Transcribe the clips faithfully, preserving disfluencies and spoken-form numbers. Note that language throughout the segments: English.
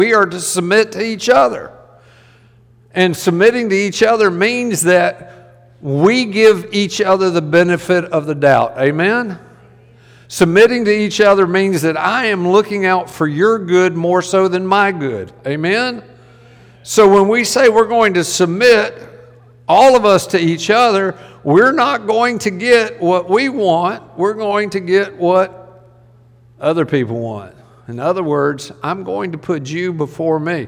We are to submit to each other. And submitting to each other means that we give each other the benefit of the doubt. Amen? Submitting to each other means that I am looking out for your good more so than my good. Amen? So when we say we're going to submit, all of us, to each other, we're not going to get what we want. We're going to get what other people want. In other words, I'm going to put you before me.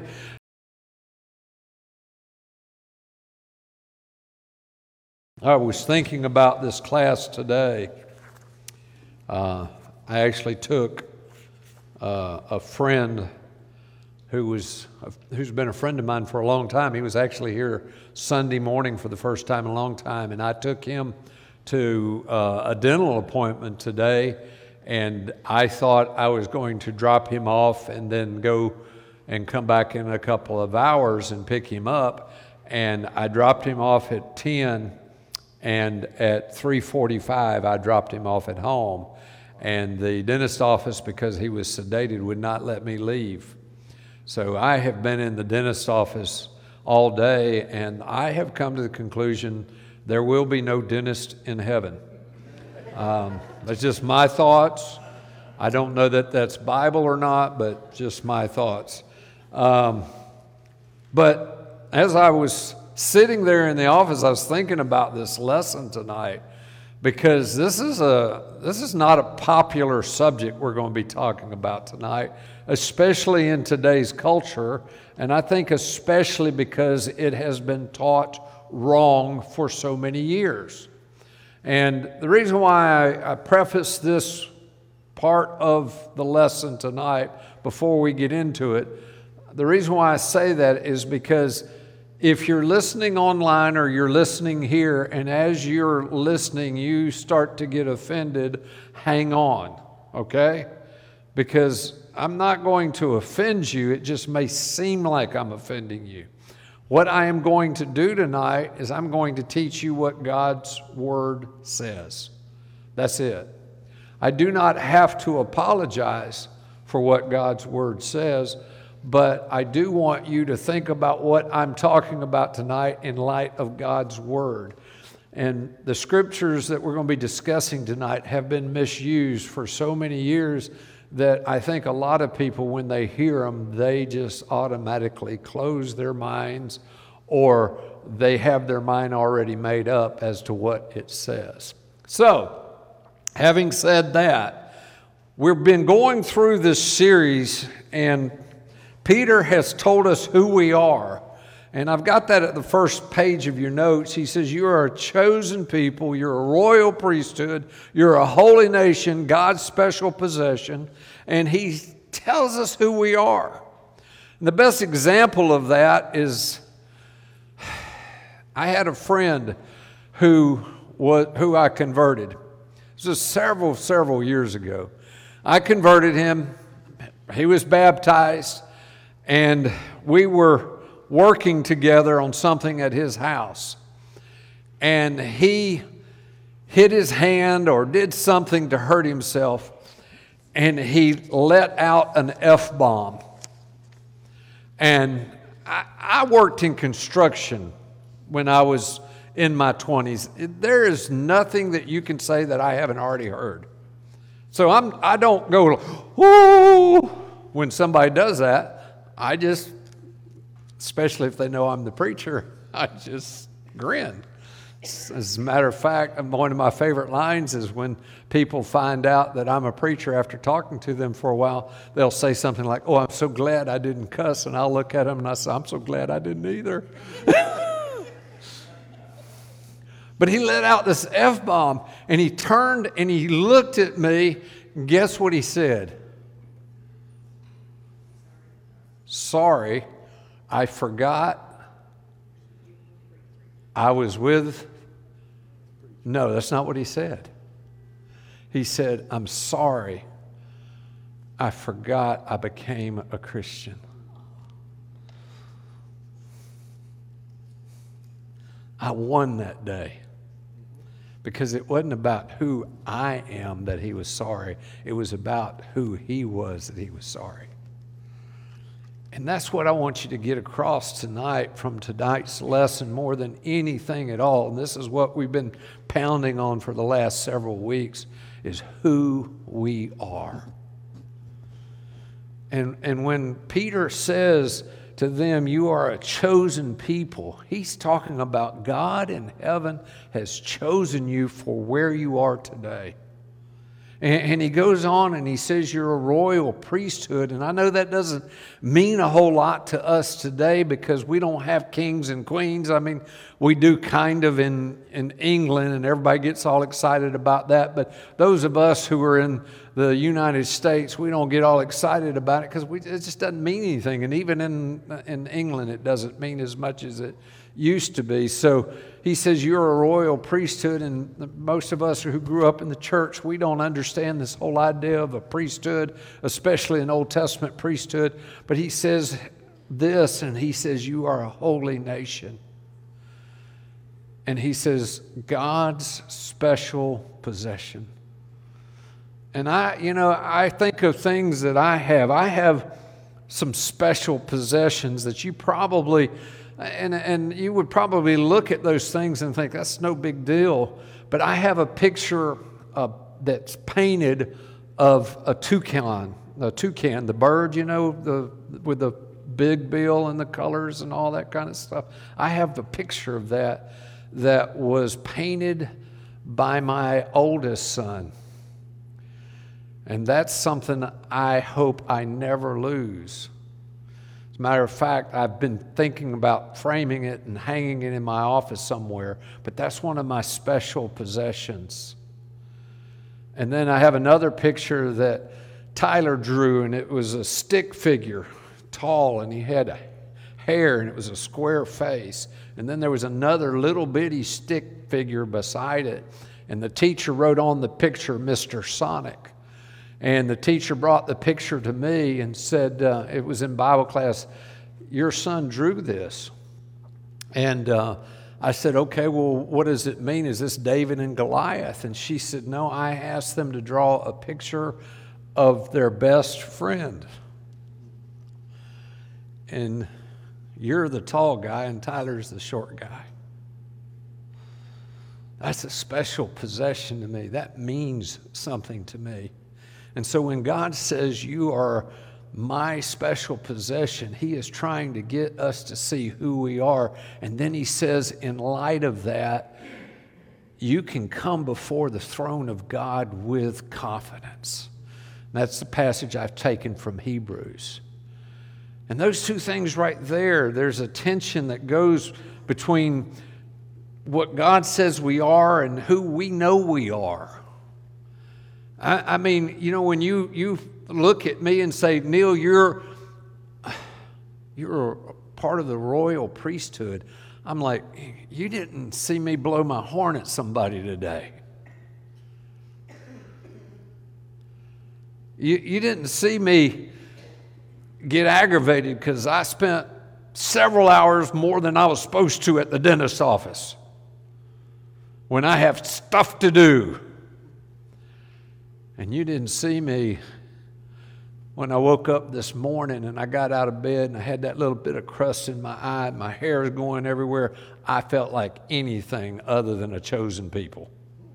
I was thinking about this class today. Uh, I actually took uh, a friend who was who's been a friend of mine for a long time. He was actually here Sunday morning for the first time in a long time, and I took him to uh, a dental appointment today, and I thought I was going to drop him off and then go and come back in a couple of hours and pick him up, and I dropped him off at ten, and at three forty-five I dropped him off at home, and the dentist office, because he was sedated, would not let me leave. So I have been in the dentist office all day, and I have come to the conclusion there will be no dentist in heaven. Um, that's just my thoughts. I don't know that that's Bible or not, but just my thoughts. Um, but as I was sitting there in the office, I was thinking about this lesson tonight, because this is a this is not a popular subject we're going to be talking about tonight, especially in today's culture, and I think especially because it has been taught wrong for so many years. And the reason why I, I preface this part of the lesson tonight before we get into it, the reason why I say that is because if you're listening online or you're listening here, and as you're listening you start to get offended, hang on, okay? Because I'm not going to offend you. It just may seem like I'm offending you. What I am going to do tonight is I'm going to teach you what God's Word says. That's it. I do not have to apologize for what God's Word says, but I do want you to think about what I'm talking about tonight in light of God's Word. And the scriptures that we're going to be discussing tonight have been misused for so many years that I think a lot of people, when they hear them, they just automatically close their minds, or they have their mind already made up as to what it says. So, having said that, we've been going through this series, and Peter has told us who we are. And I've got that at the first page of your notes. He says, you are a chosen people, you're a royal priesthood, you're a holy nation, God's special possession. And he tells us who we are. And the best example of that is, I had a friend who was, who I converted. This was several, several years ago. I converted him. He was baptized. And we were working together on something at his house. And he hit his hand or did something to hurt himself. And he let out an F-bomb. And I, I worked in construction when I was in my twenties. There is nothing that you can say that I haven't already heard. So I'm, I don't go, whoo, when somebody does that. I just, especially if they know I'm the preacher, I just grin. As a matter of fact, one of my favorite lines is when people find out that I'm a preacher after talking to them for a while, they'll say something like, oh, I'm so glad I didn't cuss. And I'll look at them and I say, I'm so glad I didn't either. But he let out this F-bomb, and he turned and he looked at me, and guess what he said? Sorry, I forgot I was with... No, that's not what he said. He said, I'm sorry, I forgot I became a Christian. I won that day because it wasn't about who I am that he was sorry. It was about who he was that he was sorry. And that's what I want you to get across tonight from tonight's lesson more than anything at all. And this is what we've been pounding on for the last several weeks, is who we are. And, and when Peter says to them, you are a chosen people, he's talking about God in heaven has chosen you for where you are today. And he goes on and he says you're a royal priesthood. And I know that doesn't mean a whole lot to us today because we don't have kings and queens. I mean, we do kind of in, in England, and everybody gets all excited about that. But those of us who are in the United States, we don't get all excited about it because we, it just doesn't mean anything. And even in, in England, it doesn't mean as much as it used to be. So he says you're a royal priesthood, and most of us who grew up in the church, we don't understand this whole idea of a priesthood, especially an Old Testament priesthood. But he says this, and he says you are a holy nation. And he says God's special possession. And I, you know, I think of things that I have. I have some special possessions that you probably And, and you would probably look at those things and think, that's no big deal. But I have a picture uh, that's painted of a toucan, a toucan, the bird, you know, the with the big bill and the colors and all that kind of stuff. I have the picture of that that was painted by my oldest son. And that's something I hope I never lose. As a matter of fact, I've been thinking about framing it and hanging it in my office somewhere, but that's one of my special possessions. And then I have another picture that Tyler drew, and it was a stick figure, tall, and he had hair, and it was a square face. And then there was another little bitty stick figure beside it, and the teacher wrote on the picture, Mister Sonic. And the teacher brought the picture to me and said, uh, it was in Bible class, your son drew this. And uh, I said, okay, well, what does it mean? Is this David and Goliath? And she said, no, I asked them to draw a picture of their best friend. And you're the tall guy and Tyler's the short guy. That's a special possession to me. That means something to me. And so when God says you are my special possession, he is trying to get us to see who we are. And then he says, in light of that, you can come before the throne of God with confidence. And that's the passage I've taken from Hebrews. And those two things right there, there's a tension that goes between what God says we are and who we know we are. I, I mean, you know, when you, you look at me and say, Neil, you're, you're part of the royal priesthood, I'm like, you didn't see me blow my horn at somebody today. You, you didn't see me get aggravated because I spent several hours more than I was supposed to at the dentist's office when I have stuff to do. And you didn't see me when I woke up this morning and I got out of bed and I had that little bit of crust in my eye and my hair is going everywhere. I felt like anything other than a chosen people.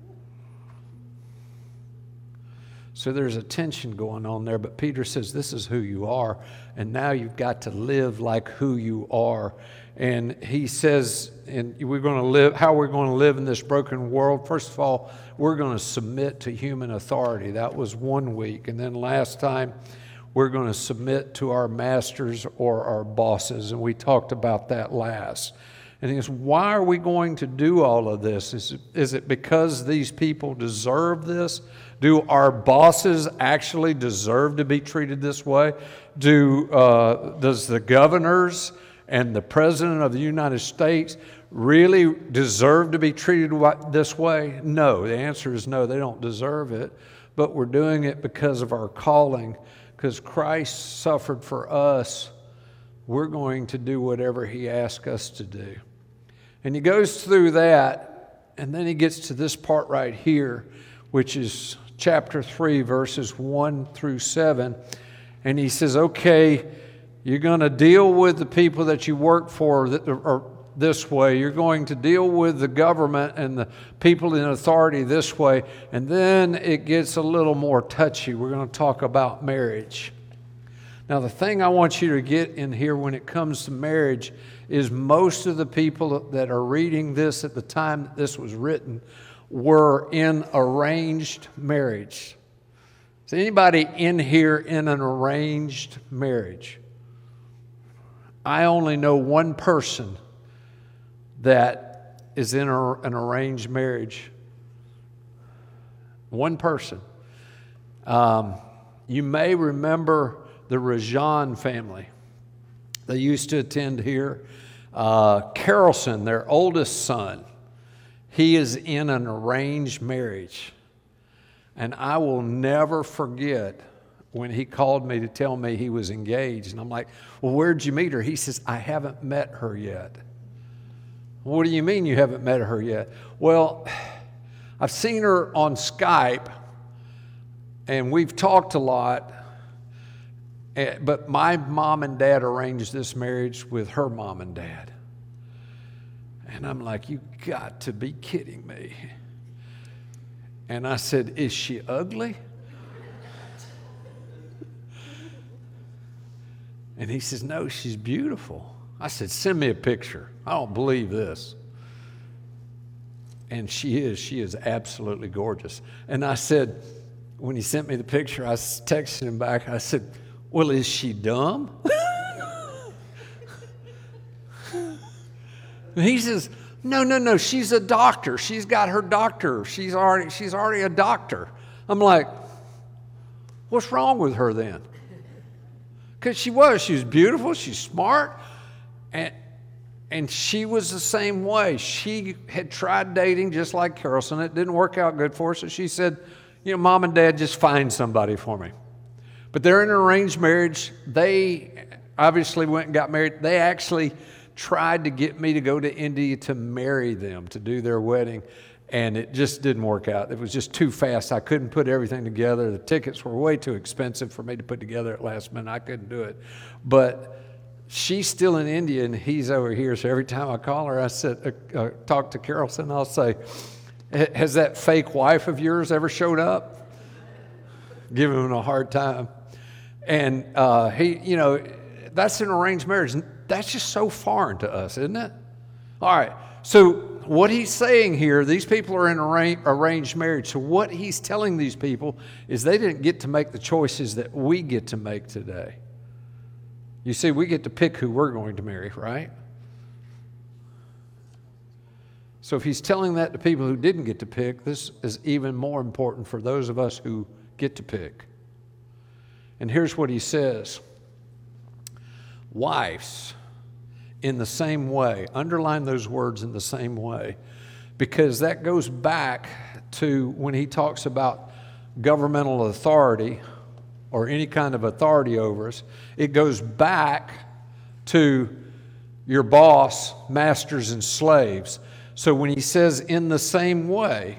So there's a tension going on there, but Peter says this is who you are, and now you've got to live like who you are. And he says, and we're going to live, how we're going to live in this broken world. First of all, we're going to submit to human authority. That was one week. And then last time, we're going to submit to our masters or our bosses. And we talked about that last. And he goes, why are we going to do all of this? Is it, is it because these people deserve this? Do our bosses actually deserve to be treated this way? Do uh, does the governors and the President of the United States really deserve to be treated this way? No, the answer is no, they don't deserve it. But we're doing it because of our calling, because Christ suffered for us. We're going to do whatever he asks us to do. And he goes through that, and then he gets to this part right here, which is chapter three, verses one through seven. And he says, okay, You're going to deal with the people that you work for that are this way. You're going to deal with the government and the people in authority this way. And then it gets a little more touchy. We're going to talk about marriage. Now, the thing I want you to get in here when it comes to marriage is most of the people that are reading this at the time that this was written were in arranged marriage. Is anybody in here in an arranged marriage? I only know one person that is in a, an arranged marriage. One person. Um, you may remember the Rajan family. They used to attend here. Uh, Carolson, their oldest son, he is in an arranged marriage. And I will never forget when he called me to tell me he was engaged. And I'm like, well, where'd you meet her? He says, I haven't met her yet. What do you mean you haven't met her yet? Well, I've seen her on Skype, and we've talked a lot. But my mom and dad arranged this marriage with her mom and dad. And I'm like, you got to be kidding me. And I said, is she ugly? And he says, no, she's beautiful. I said, send me a picture. I don't believe this. And she is. She is absolutely gorgeous. And I said, when he sent me the picture, I texted him back. I said, well, is she dumb? And he says, no, no, no, she's a doctor. She's got her doctor. She's already, she's already a doctor. I'm like, what's wrong with her then? Because she was. She was beautiful. She's smart. And, and she was the same way. She had tried dating just like Carolson. It didn't work out good for her. So she said, you know, Mom and Dad, just find somebody for me. But they're in an arranged marriage. They obviously went and got married. They actually tried to get me to go to India to marry them, to do their wedding. And it just didn't work out. It was just too fast. I couldn't put everything together. The tickets were way too expensive for me to put together at last minute. I couldn't do it. But she's still in India and he's over here. So every time I call her, I sit, uh, uh, talk to Carolson, I'll say, has that fake wife of yours ever showed up? Give him a hard time. And uh, he, you know, that's an arranged marriage. That's just so foreign to us, isn't it? All right. So what he's saying here, these people are in arra- arranged marriage. So what he's telling these people is they didn't get to make the choices that we get to make today. You see, we get to pick who we're going to marry, right? So if he's telling that to people who didn't get to pick, this is even more important for those of us who get to pick. And here's what he says. Wives, in the same way, underline those words in the same way, because that goes back to when he talks about governmental authority or any kind of authority over us. It goes back to your boss, masters, and slaves. So when he says in the same way,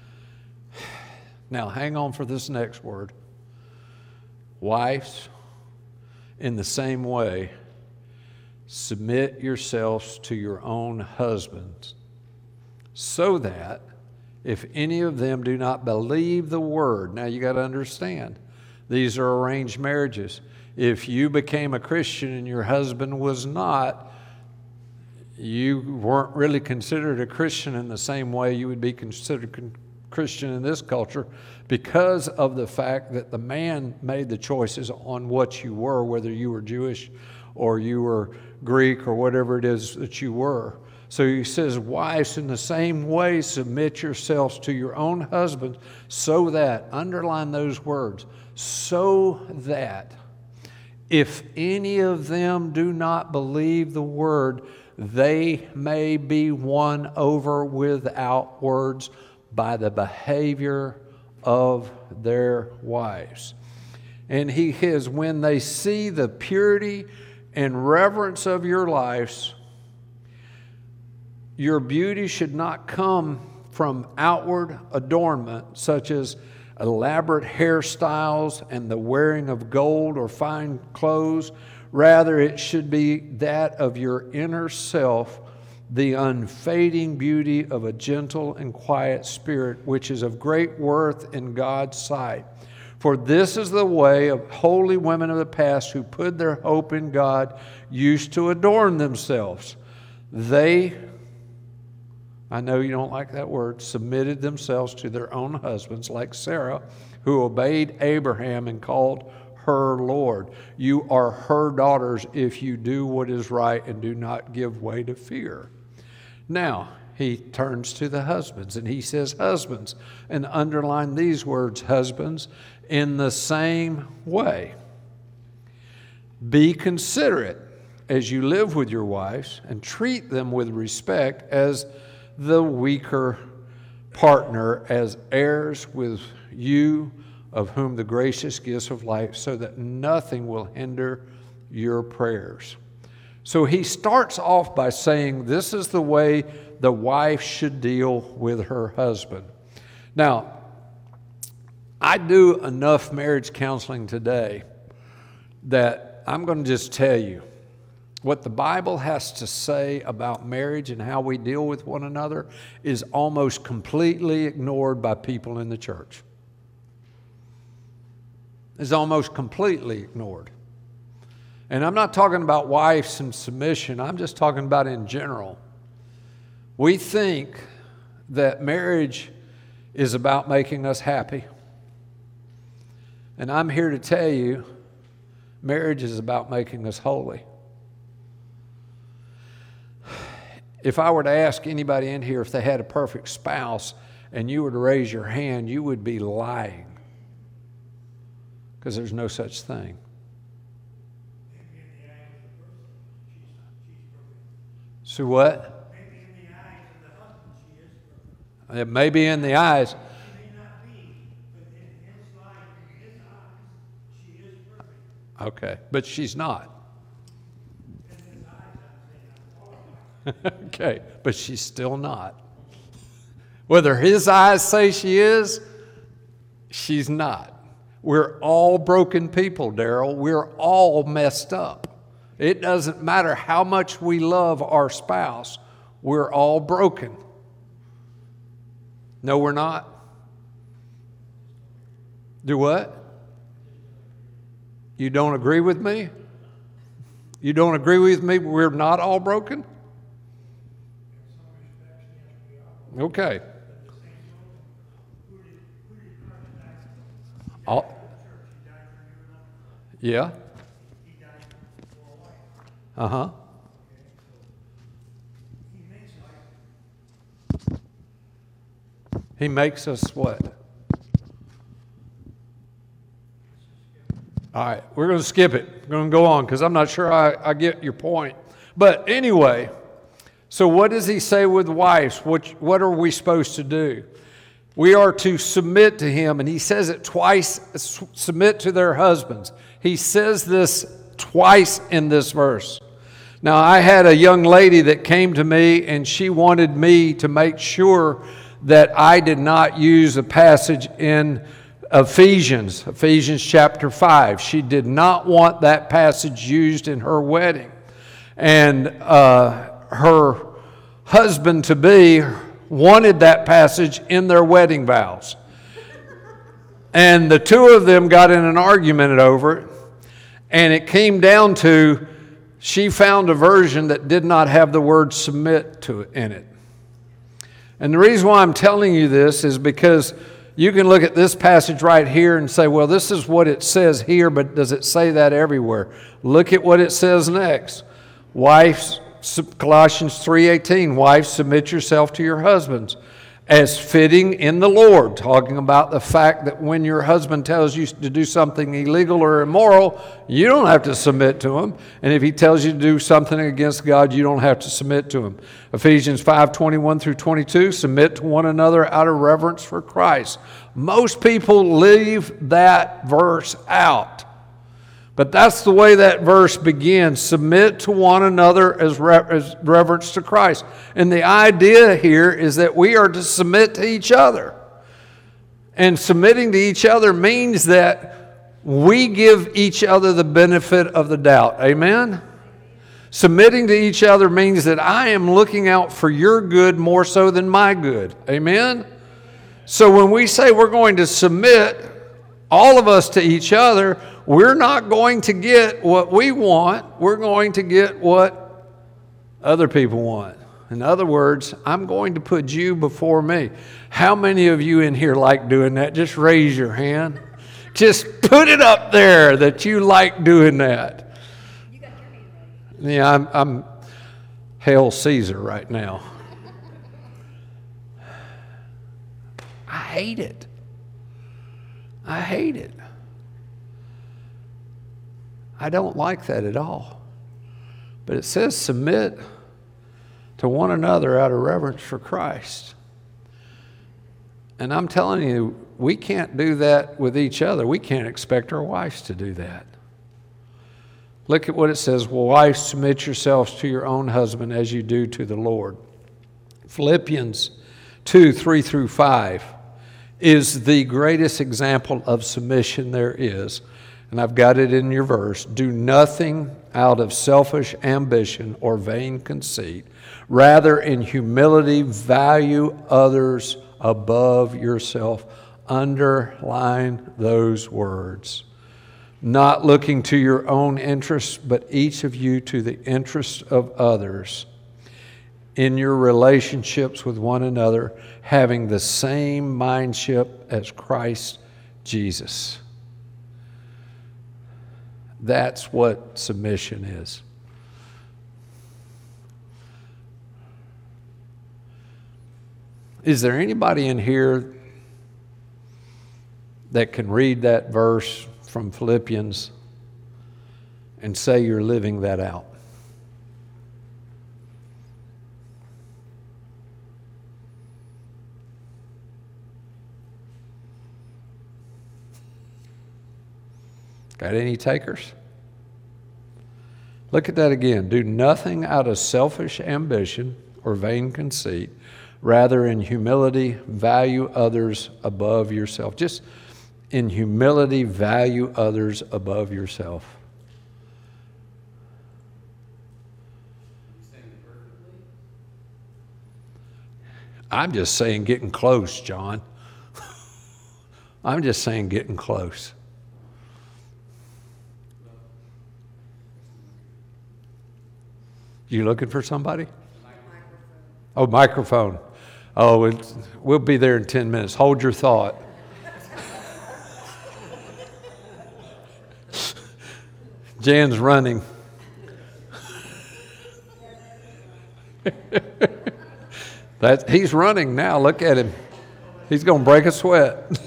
now hang on for this next word. Wives, in the same way, submit yourselves to your own husbands, so that if any of them do not believe the word, now you got to understand, these are arranged marriages. If you became a Christian and your husband was not, you weren't really considered a Christian in the same way you would be considered con- Christian in this culture, because of the fact that the man made the choices on what you were, whether you were Jewish or you were Greek or whatever it is that you were. So he says, wives, in the same way, submit yourselves to your own husbands, so that, underline those words, so that if any of them do not believe the word, they may be won over without words by the behavior of their wives. And he says, when they see the purity and reverence of your lives, your beauty should not come from outward adornment, such as elaborate hairstyles and the wearing of gold or fine clothes. Rather, it should be that of your inner self, the unfading beauty of a gentle and quiet spirit, which is of great worth in God's sight. For this is the way of holy women of the past who put their hope in God used to adorn themselves. They, I know you don't like that word, submitted themselves to their own husbands, like Sarah, who obeyed Abraham and called her Lord. You are her daughters if you do what is right and do not give way to fear. Now, he turns to the husbands and he says, husbands, and underline these words, husbands, in the same way. Be considerate as you live with your wives and treat them with respect as the weaker partner, as heirs with you, of whom the gracious gifts of life, so that nothing will hinder your prayers. So he starts off by saying this is the way the wife should deal with her husband. Now, I do enough marriage counseling today that I'm going to just tell you what the Bible has to say about marriage and how we deal with one another is almost completely ignored by people in the church. Is almost completely ignored. And I'm not talking about wives and submission. I'm just talking about in general. We think that marriage is about making us happy. And I'm here to tell you, marriage is about making us holy. If I were to ask anybody in here if they had a perfect spouse and you were to raise your hand, you would be lying. Because there's no such thing. So what? Maybe in the eyes of the husband she is perfect. It may be in the eyes. She may not be, but in his life, in his eyes, she is perfect. Okay, but she's not. In his eyes, I'm saying, I'm qualified. Okay, but she's still not. Whether his eyes say she is, she's not. We're all broken people, Daryl. We're all messed up. It doesn't matter how much we love our spouse. We're all broken. No, we're not. Do what? You don't agree with me? You don't agree with me? We're not all broken? Okay. All, yeah. Uh-huh. He makes us what? All right, we're going to skip it. We're going to go on because I'm not sure I, I get your point. But anyway, so what does he say with wives? What, what are we supposed to do? We are to submit to him, and he says it twice, submit to their husbands. He says this twice in this verse. Now, I had a young lady that came to me, and she wanted me to make sure that I did not use a passage in Ephesians, Ephesians chapter five. She did not want that passage used in her wedding. And uh, her husband-to-be wanted that passage in their wedding vows. And the two of them got in an argument over it. And it came down to, she found a version that did not have the word submit to it in it. And the reason why I'm telling you this is because you can look at this passage right here and say, well, this is what it says here, but does it say that everywhere? Look at what it says next. Wives, Colossians three eighteen, wives, submit yourself to your husbands as fitting in the Lord, talking about the fact that when your husband tells you to do something illegal or immoral, you don't have to submit to him. And if he tells you to do something against God, you don't have to submit to him. Ephesians five twenty-one through twenty-two, submit to one another out of reverence for Christ. Most people leave that verse out. But that's the way that verse begins. Submit to one another as, re- as reverence to Christ. And the idea here is that we are to submit to each other. And submitting to each other means that we give each other the benefit of the doubt. Amen? Submitting to each other means that I am looking out for your good more so than my good. Amen? So when we say we're going to submit, all of us, to each other, we're not going to get what we want. We're going to get what other people want. In other words, I'm going to put you before me. How many of you in here like doing that? Just raise your hand. Just put it up there that you like doing that. You got your hand ready. Yeah, I'm, I'm Hail Caesar right now. I hate it. I hate it. I don't like that at all. But it says submit to one another out of reverence for Christ. And I'm telling you, we can't do that with each other. We can't expect our wives to do that. Look at what it says. Well, wives, submit yourselves to your own husband as you do to the Lord. Philippians two, three through five is the greatest example of submission there is. And I've got it in your verse. Do nothing out of selfish ambition or vain conceit. Rather, in humility, value others above yourself. Underline those words. Not looking to your own interests, but each of you to the interests of others. In your relationships with one another, having the same mindship as Christ Jesus. That's what submission is. Is there anybody in here that can read that verse from Philippians and say you're living that out? Got any takers? Look at that again. Do nothing out of selfish ambition or vain conceit. Rather, in humility, value others above yourself. Just in humility, value others above yourself. I'm just saying getting close, John. I'm just saying getting close. You looking for somebody? Microphone. Oh, microphone. Oh, it's, we'll be there in ten minutes. Hold your thought. Jan's running. That, he's running now. Look at him. He's going to break a sweat.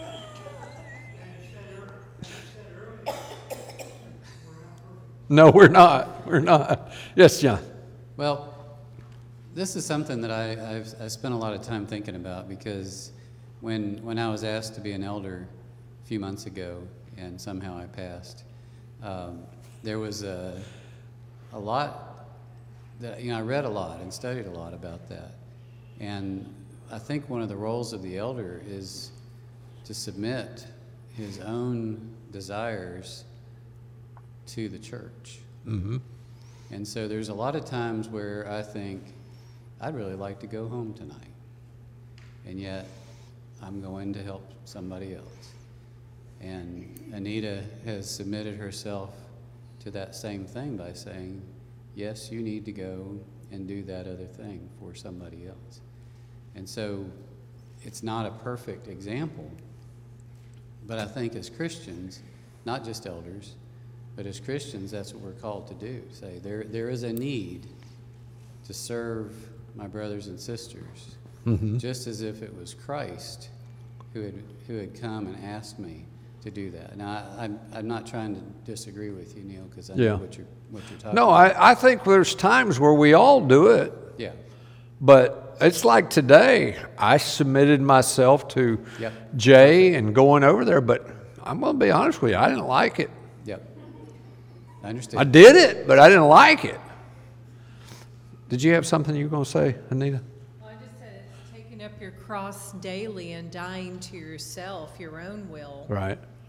No, we're not. We're not. Yes, John. Well, this is something that I, I've, I've spent a lot of time thinking about, because when when I was asked to be an elder a few months ago, and somehow I passed, um, there was a a lot that, you know, I read a lot and studied a lot about that, and I think one of the roles of the elder is to submit his own desires to the church. Mm-hmm. And so there's a lot of times where I think, I'd really like to go home tonight, and yet I'm going to help somebody else. And Anita has submitted herself to that same thing by saying, yes, you need to go and do that other thing for somebody else. And so it's not a perfect example, but I think as Christians, not just elders, but as Christians, that's what we're called to do. Say, there, there is a need to serve my brothers and sisters, Mm-hmm. just as if it was Christ who had who had come and asked me to do that. Now, I, I'm I'm not trying to disagree with you, Neil, because I Yeah. know what you're what you're talking No, about. I, I think there's times where we all do it, Yeah. but it's like today. I submitted myself to Yep. Jay and going over there, but I'm going to be honest with you, I didn't like it. Yep. I understand. I did it, but I didn't like it. Did you have something you were going to say, Anita? Well, I just said it's taking up your cross daily and dying to yourself, your own will. Right.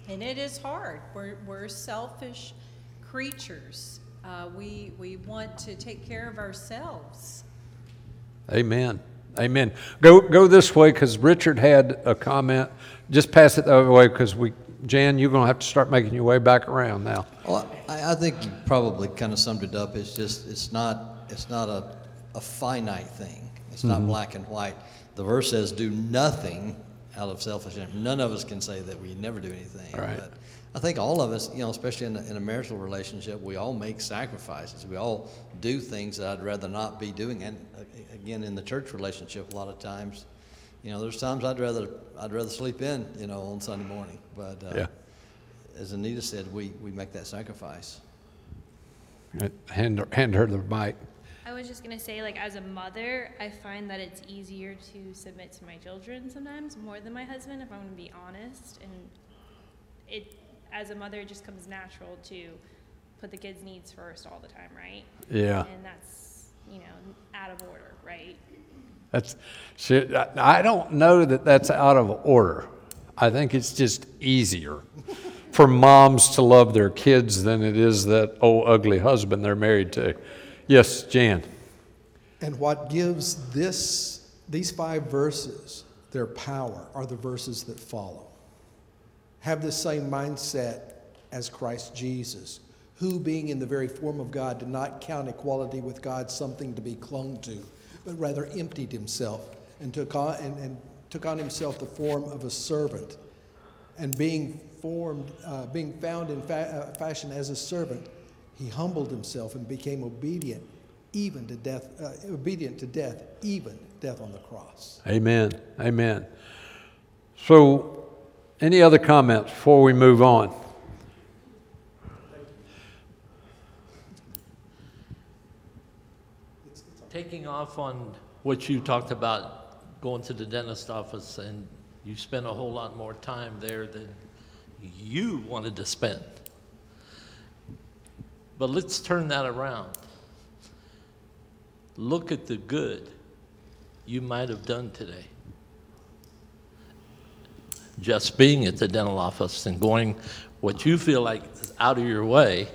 And it is hard. We're, we're selfish creatures. Uh, we, we want to take care of ourselves. Amen. Amen. Go go this way because Richard had a comment. Just pass it the other way because we, Jan, you're going to have to start making your way back around now. Well, I, I think you probably kind of summed it up. It's just, it's not, it's not a, a finite thing. It's not mm-hmm. black and white. The verse says, do nothing out of selfishness. None of us can say that we never do anything. Right. But I think all of us, you know, especially in a, in a marital relationship, we all make sacrifices. We all do things that I'd rather not be doing. And uh, again, in the church relationship, a lot of times, you know, there's times I'd rather I'd rather sleep in, you know, on Sunday morning. But uh, yeah. as Anita said, we, we make that sacrifice. Hand her, hand her the mic. I was just going to say, like, as a mother, I find that it's easier to submit to my children sometimes more than my husband, if I'm going to be honest. And it, as a mother, it just comes natural to put the kids' needs first all the time, right? Yeah. And that's, you know, out of order, right? That's, I don't know that that's out of order. I think it's just easier for moms to love their kids than it is that old ugly husband they're married to. Yes, Jan. And what gives this these five verses their power are the verses that follow. Have the same mindset as Christ Jesus, who being in the very form of God did not count equality with God something to be clung to, but rather emptied himself and took on and, and took on himself the form of a servant, and being formed, uh, being found in fa- uh, fashion as a servant, he humbled himself and became obedient, even to death, uh, obedient to death, even death on the cross. Amen. Amen. So, any other comments before we move on? Taking off on what you talked about, going to the dentist office, and you spent a whole lot more time there than you wanted to spend. But let's turn that around. Look at the good you might have done today. Just being at the dental office and going what you feel like is out of your way,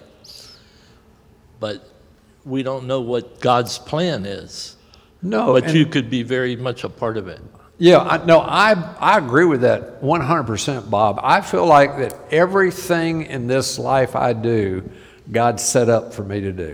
but we don't know what God's plan is. No. But you could be very much a part of it. Yeah, I, no, I I agree with that one hundred percent, Bob. I feel like that everything in this life I do, God set up for me to do.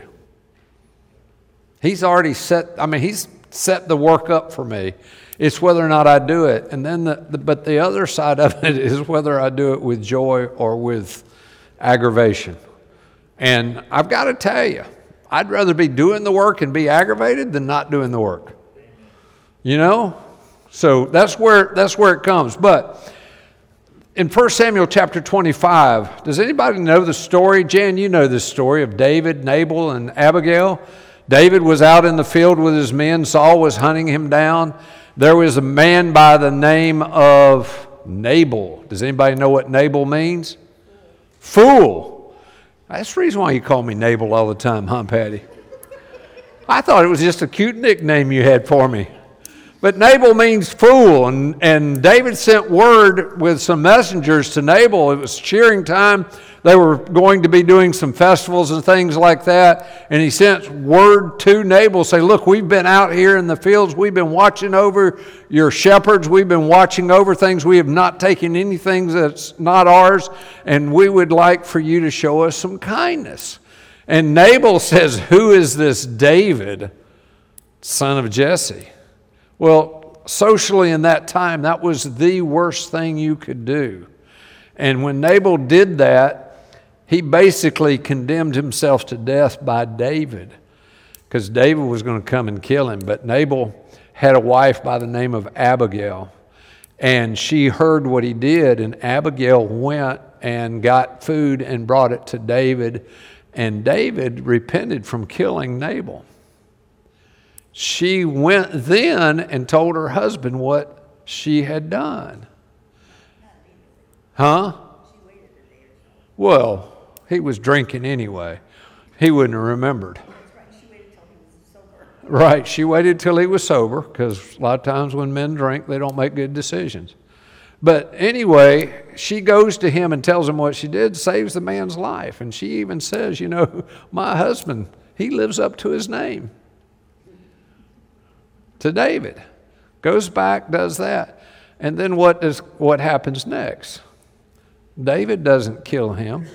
He's already set, I mean, he's set the work up for me. It's whether or not I do it. And then, the, the but the other side of it is whether I do it with joy or with aggravation. And I've got to tell you, I'd rather be doing the work and be aggravated than not doing the work. You know? So that's where that's where it comes. But in First Samuel chapter twenty-five, does anybody know the story? Jan, you know this story of David, Nabal, and Abigail. David was out in the field with his men. Saul was hunting him down. There was a man by the name of Nabal. Does anybody know what Nabal means? Fool. That's the reason why you call me Nabal all the time, huh, Patty? I thought it was just a cute nickname you had for me. But Nabal means fool, and, and David sent word with some messengers to Nabal. It was cheering time. They were going to be doing some festivals and things like that. And he sent word to Nabal, say, look, we've been out here in the fields. We've been watching over your shepherds. We've been watching over things. We have not taken anything that's not ours. And we would like for you to show us some kindness. And Nabal says, who is this David, son of Jesse? Well, socially in that time, that was the worst thing you could do. And when Nabal did that, he basically condemned himself to death by David, because David was going to come and kill him. But Nabal had a wife by the name of Abigail, and she heard what he did, and Abigail went and got food and brought it to David, and David repented from killing Nabal. She went then and told her husband what she had done. Huh? Well, he was drinking anyway. He wouldn't have remembered. Right, she waited till he was sober, because a lot of times when men drink, they don't make good decisions. But anyway, she goes to him and tells him what she did, saves the man's life. And she even says, you know, my husband, he lives up to his name. To David. Goes back, does that. And then what does what happens next? David doesn't kill him.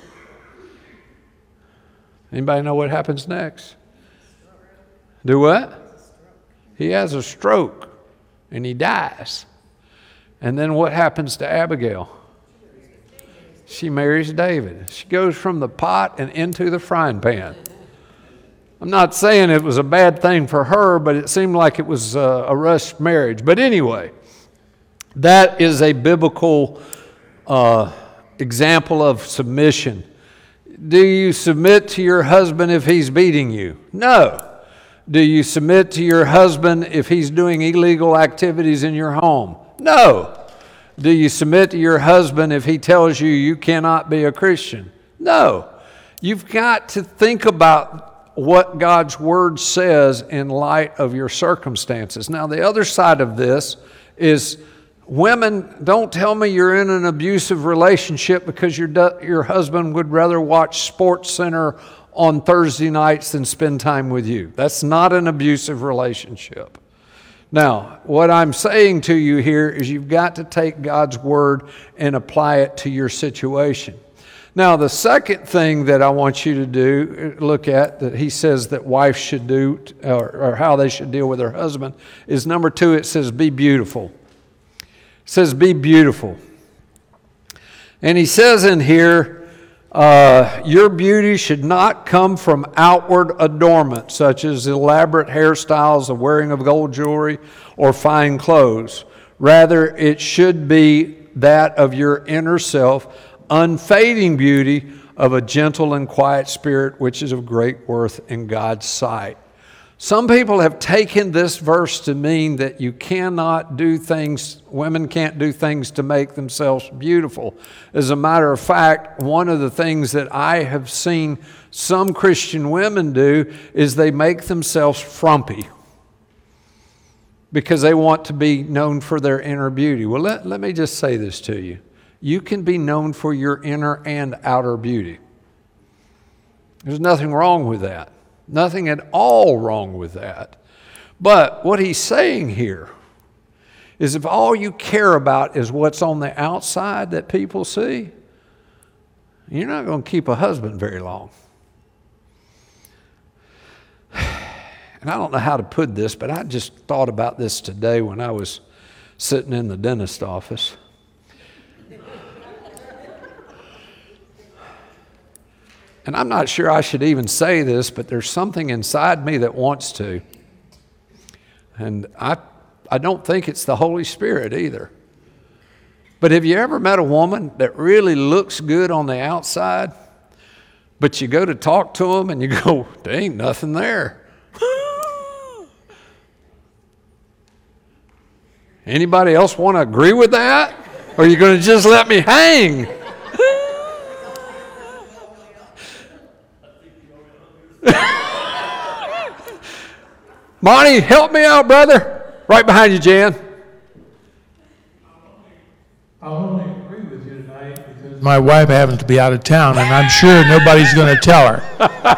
Anybody know what happens next? Do what? He has a stroke and he dies. And then what happens to Abigail? She marries David. She goes from the pot and into the frying pan. I'm not saying it was a bad thing for her, but it seemed like it was a, a rushed marriage. But anyway, that is a biblical uh, example of submission. Do you submit to your husband if he's beating you? No. Do you submit to your husband if he's doing illegal activities in your home? No. Do you submit to your husband if he tells you you cannot be a Christian? No. You've got to think about what God's Word says in light of your circumstances. Now, the other side of this is, women, don't tell me you're in an abusive relationship because your, your husband would rather watch Sports Center on Thursday nights than spend time with you. That's not an abusive relationship. Now, what I'm saying to you here is you've got to take God's Word and apply it to your situation. Now, the second thing that I want you to do, look at, that he says that wives should do, or, or how they should deal with their husband, is number two, it says be beautiful. It says be beautiful. And he says in here, Uh, your beauty should not come from outward adornment, such as elaborate hairstyles, the wearing of gold jewelry, or fine clothes. Rather, it should be that of your inner self, unfading beauty of a gentle and quiet spirit, which is of great worth in God's sight. Some people have taken this verse to mean that you cannot do things, women can't do things to make themselves beautiful. As a matter of fact, one of the things that I have seen some Christian women do is they make themselves frumpy because they want to be known for their inner beauty. Well, let, let me just say this to you. You can be known for your inner and outer beauty. There's nothing wrong with that. Nothing at all wrong with that. But what he's saying here is if all you care about is what's on the outside that people see, you're not going to keep a husband very long. And I don't know how to put this, but I just thought about this today when I was sitting in the dentist office. And I'm not sure I should even say this, but there's something inside me that wants to. And I, I don't think it's the Holy Spirit either. But have you ever met a woman that really looks good on the outside, but you go to talk to them and you go, there ain't nothing there? Anybody else want to agree with that? Or are you going to just let me hang? Monty, help me out, brother. Right behind you, Jan. I'll only agree with you tonight because my wife happens to be out of town, and I'm sure nobody's going to tell her.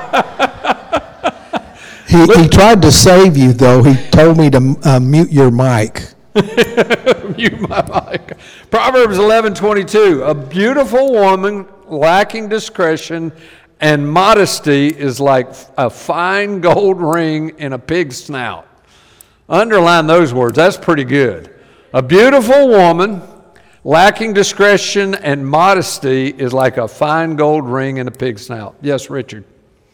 he, he tried to save you, though. He told me to uh, mute your mic. Mute my mic. Proverbs eleven twenty-two. A beautiful woman lacking discretion and modesty is like a fine gold ring in a pig's snout. Underline those words. That's pretty good. A beautiful woman lacking discretion and modesty is like a fine gold ring in a pig's snout. Yes, Richard.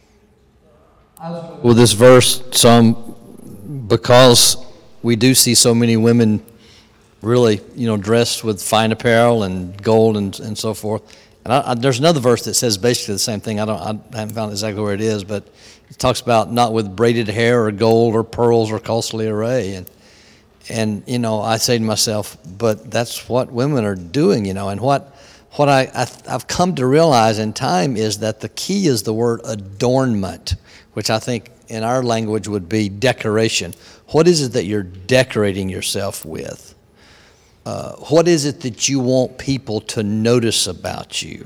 With this verse, some because we do see so many women really, you know, dressed with fine apparel and gold and, and so forth. And I, I, there's another verse that says basically the same thing. I don't, I haven't found exactly where it is, but it talks about not with braided hair or gold or pearls or costly array. And and you know, I say to myself, but that's what women are doing, you know. And what what I, I I've come to realize in time is that the key is the word adornment, which I think in our language would be decoration. What is it that you're decorating yourself with? uh, what is it that you want people to notice about you?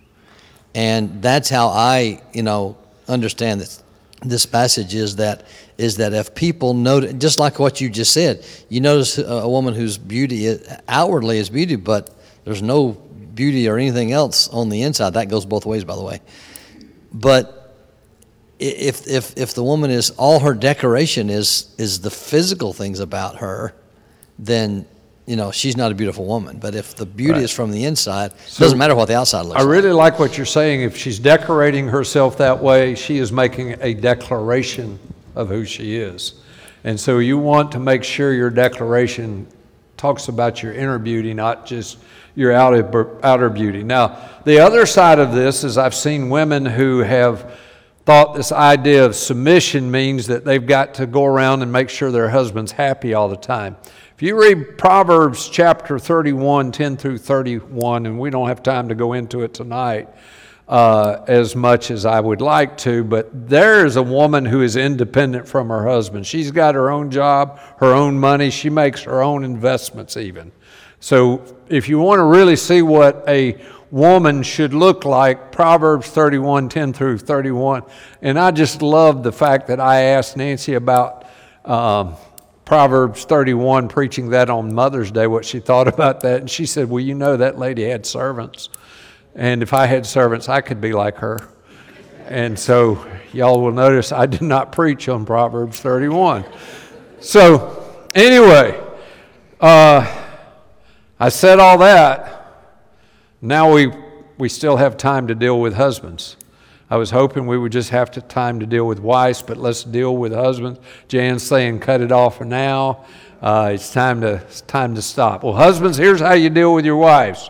And that's how I, you know, understand this, this passage is that is that if people notice, just like what you just said, you notice a, a woman whose beauty is, outwardly is beauty, but there's no beauty or anything else on the inside. That goes both ways, by the way. But if if if the woman is, all her decoration is is the physical things about her, then, you know, she's not a beautiful woman. But if the beauty Right. is from the inside, it So, doesn't matter what the outside looks I like. really like what you're saying. If she's decorating herself that way, she is making a declaration of who she is. And so you want to make sure your declaration talks about your inner beauty, not just your outer, outer beauty. Now, the other side of this is I've seen women who have thought this idea of submission means that they've got to go around and make sure their husband's happy all the time. If you read Proverbs chapter thirty-one, ten through thirty-one, and we don't have time to go into it tonight uh, as much as I would like to, but there is a woman who is independent from her husband. She's got her own job, her own money. She makes her own investments even. So if you want to really see what a woman should look like, Proverbs thirty-one, ten through thirty-one. And I just love the fact that I asked Nancy about um, Proverbs thirty-one, preaching that on Mother's Day, what she thought about that. And she said, well, you know, that lady had servants. And if I had servants, I could be like her. And so y'all will notice I did not preach on Proverbs thirty-one. So anyway, uh, I said all that. Now we we still have time to deal with husbands. I was hoping we would just have to time to deal with wives, but let's deal with husbands. Jan's saying cut it off for now. Uh, it's time to it's time to stop. Well, husbands, here's how you deal with your wives.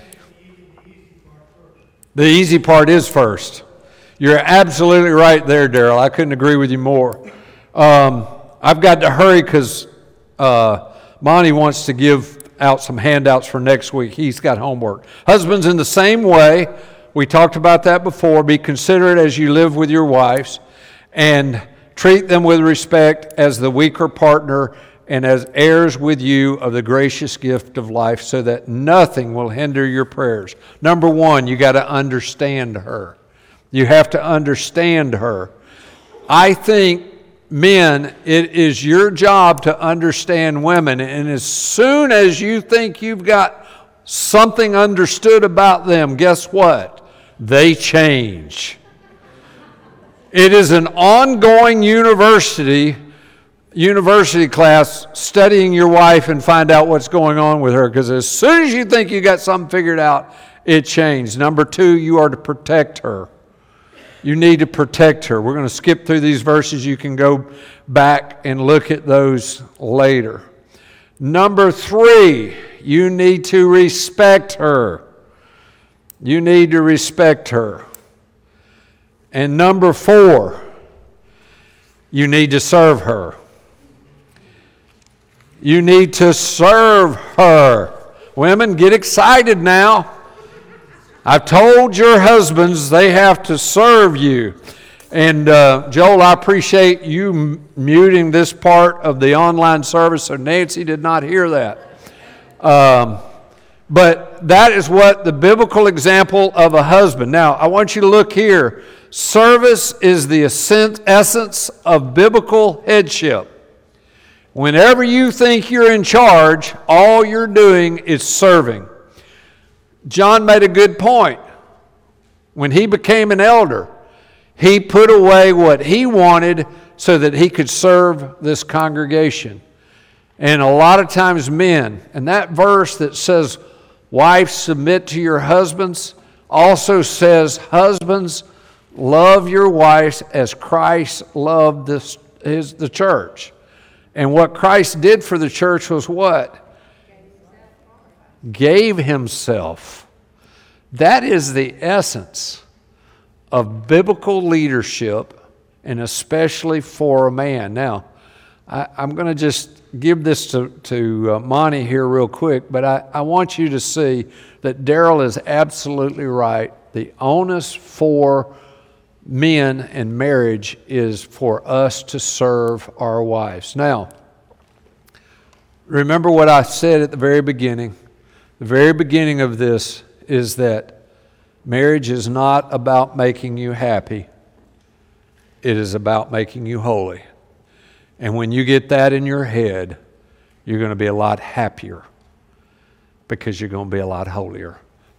The easy part is first. You're absolutely right there, Daryl. I couldn't agree with you more. Um, I've got to hurry because uh, Monty wants to give out some handouts for next week. He's got homework. Husbands, in the same way, we talked about that before, be considerate as you live with your wives and treat them with respect as the weaker partner and as heirs with you of the gracious gift of life so that nothing will hinder your prayers. Number one, you got to understand her. You have to understand her. I think, men, it is your job to understand women, and as soon as you think you've got something understood about them, guess what? They change. It is an ongoing university university class studying your wife and find out what's going on with her, because as soon as you think you got something figured out, it changed. Number two, you are to protect her. You need to protect her. We're going to skip through these verses. You can go back and look at those later. Number three, you need to respect her. You need to respect her. And number four, you need to serve her. You need to serve her. Women, get excited now. I've told your husbands they have to serve you. And uh, Joel, I appreciate you m- muting this part of the online service so Nancy did not hear that. Um, but that is what the biblical example of a husband. Now, I want you to look here. Service is the essence of biblical headship. Whenever you think you're in charge, all you're doing is serving. John made a good point. When he became an elder, he put away what he wanted so that he could serve this congregation. And a lot of times men, and that verse that says, wives, submit to your husbands, also says, husbands, love your wives as Christ loved this, his, the church. And what Christ did for the church was what? Gave himself. That is the essence of biblical leadership, and especially for a man. Now, I, I'm going to just give this to, to uh, Monty here real quick, but I, I want you to see that Daryl is absolutely right. The onus for men and marriage is for us to serve our wives. Now, remember what I said at the very beginning. The very beginning of this is that marriage is not about making you happy. It is about making you holy. And when you get that in your head, you're going to be a lot happier because you're going to be a lot holier.